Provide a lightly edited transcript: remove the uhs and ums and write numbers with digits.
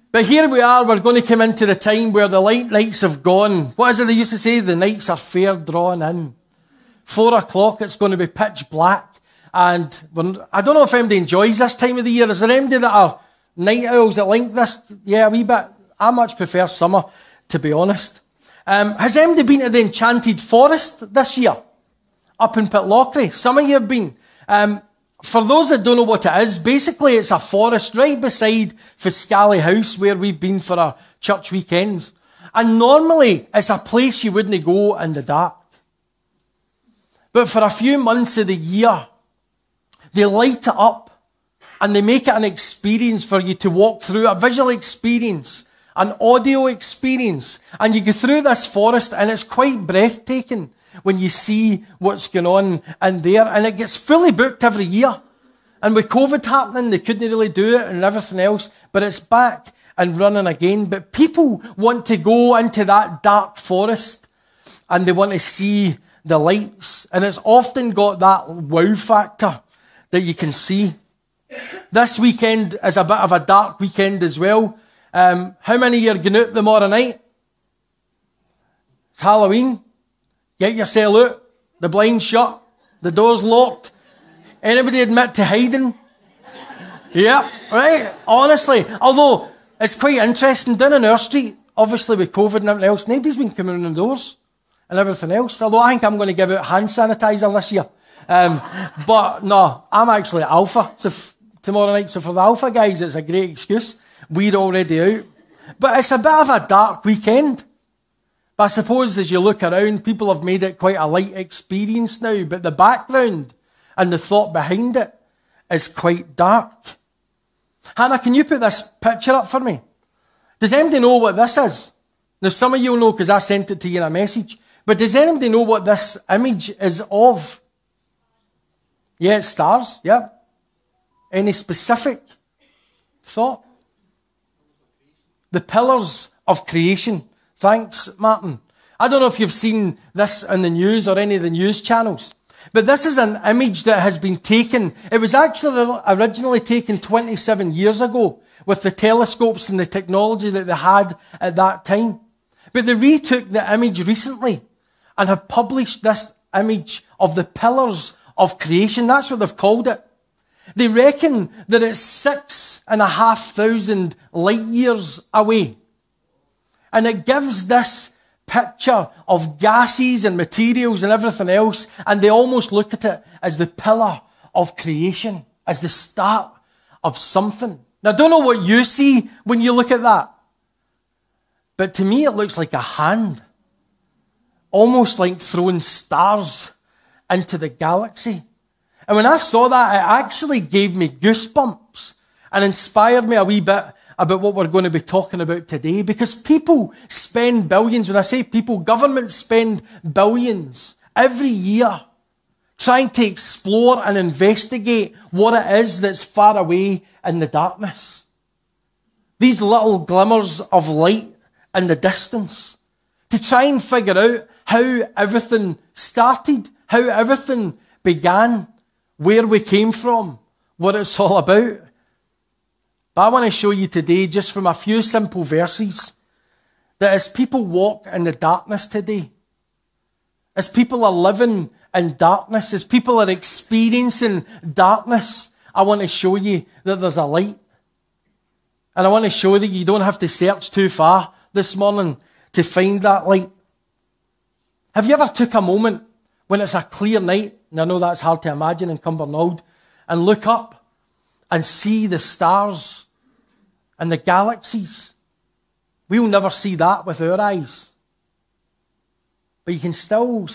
But here we are, we're going to come into the time where the light nights have gone. What is it they used to say? The nights are fair drawn in. 4 o'clock, it's going to be pitch black. And I don't know if anybody enjoys this time of the year. Is there anybody that are night owls that like this? Yeah, a wee bit. I much prefer summer, to be honest. Has anybody been to the Enchanted Forest this year? Up in Pitlochry? Some of you have been. For those that don't know what it is, basically it's a forest right beside Fiscali House where we've been for our church weekends. And normally it's a place you wouldn't go in the dark. But for a few months of the year, they light it up and they make it an experience for you to walk through, a visual experience, an audio experience. And you go through this forest and it's quite breathtaking when you see what's going on in there. And it gets fully booked every year. And with COVID happening, they couldn't really do it and everything else. But it's back and running again. But people want to go into that dark forest and they want to see the lights. And it's often got that wow factor that you can see. This weekend is a bit of a dark weekend as well. How many of you are going out tomorrow night? It's Halloween. Get yourself out. The blinds shut. The door's locked. Anybody admit to hiding? Yeah, right? Honestly. Although, it's quite interesting. Down in our street, obviously with COVID and everything else, nobody's been coming in the doors and everything else. Although I think I'm going to give out hand sanitizer this year. But no, I'm actually at Alpha tomorrow night. So for the Alpha guys, it's a great excuse. We're already out. But it's a bit of a dark weekend. But I suppose as you look around, people have made it quite a light experience now. But the background and the thought behind it is quite dark. Hannah, can you put this picture up for me? Does anybody know what this is? Now, some of you will know because I sent it to you in a message. But does anybody know what this image is of? Yeah, it's stars. Yeah. Any specific thought? The pillars of creation. Thanks, Martin. I don't know if you've seen this in the news or any of the news channels, but this is an image that has been taken. It was actually originally taken 27 years ago with the telescopes and the technology that they had at that time. But they retook the image recently and have published this image of the pillars of creation. That's what they've called it. They reckon that it's 6,500 light years away. And it gives this picture of gases and materials and everything else. And they almost look at it as the pillar of creation, as the start of something. Now, I don't know what you see when you look at that. But to me, it looks like a hand. Almost like throwing stars into the galaxy. And when I saw that, it actually gave me goosebumps and inspired me a wee bit about what we're going to be talking about today. Because people spend billions, when I say people, governments spend billions every year trying to explore and investigate what it is that's far away in the darkness. These little glimmers of light in the distance. To try and figure out how everything started, how everything began, where we came from, what it's all about. But I want to show you today, just from a few simple verses, that as people walk in the darkness today, as people are living in darkness, as people are experiencing darkness, I want to show you that there's a light. And I want to show that you don't have to search too far this morning to find that light. Have you ever took a moment when it's a clear night, and I know that's hard to imagine in Cumbernauld, and look up and see the stars and the galaxies? We'll never see that with our eyes. But you can still